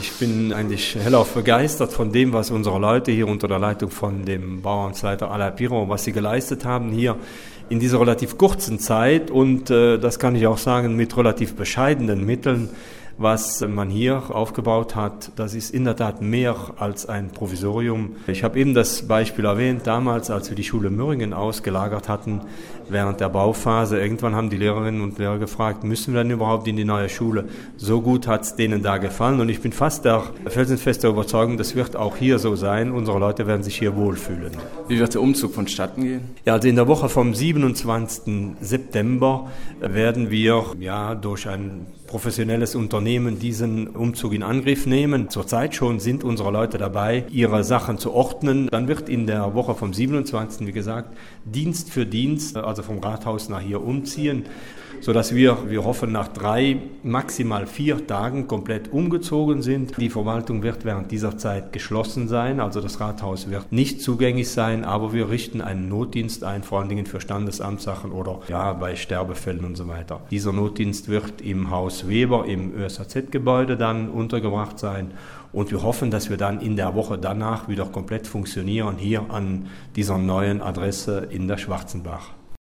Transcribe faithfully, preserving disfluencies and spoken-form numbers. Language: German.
ich bin eigentlich hellauf begeistert von dem, was unsere Leute hier unter der Leitung von dem Bauamtsleiter Alain Piron, was sie geleistet haben hier in dieser relativ kurzen Zeit und äh, das kann ich auch sagen, mit relativ bescheidenen Mitteln. Was man hier aufgebaut hat, das ist in der Tat mehr als ein Provisorium. Ich habe eben das Beispiel erwähnt, damals, als wir die Schule Möhringen ausgelagert hatten, während der Bauphase. Irgendwann haben die Lehrerinnen und Lehrer gefragt, müssen wir denn überhaupt in die neue Schule? So gut hat es denen da gefallen und ich bin fast der felsenfester Überzeugung, das wird auch hier so sein. Unsere Leute werden sich hier wohlfühlen. Wie wird der Umzug vonstatten gehen? Ja, also in der Woche vom siebenundzwanzigsten September werden wir ja durch ein professionelles Unternehmen diesen Umzug in Angriff nehmen. Zurzeit schon sind unsere Leute dabei, ihre Sachen zu ordnen. Dann wird in der Woche vom siebenundzwanzigsten wie gesagt, Dienst für Dienst, also vom Rathaus nach hier umziehen, sodass wir, wir hoffen, nach drei, maximal vier Tagen komplett umgezogen sind. Die Verwaltung wird während dieser Zeit geschlossen sein, also das Rathaus wird nicht zugänglich sein, aber wir richten einen Notdienst ein, vor allen Dingen für Standesamtssachen oder ja, bei Sterbefällen und so weiter. Dieser Notdienst wird im Haus Weber im Ö S A Z-Gebäude dann untergebracht sein und wir hoffen, dass wir dann in der Woche danach wieder komplett funktionieren, hier an dieser neuen Adresse in der Schwarzenbach.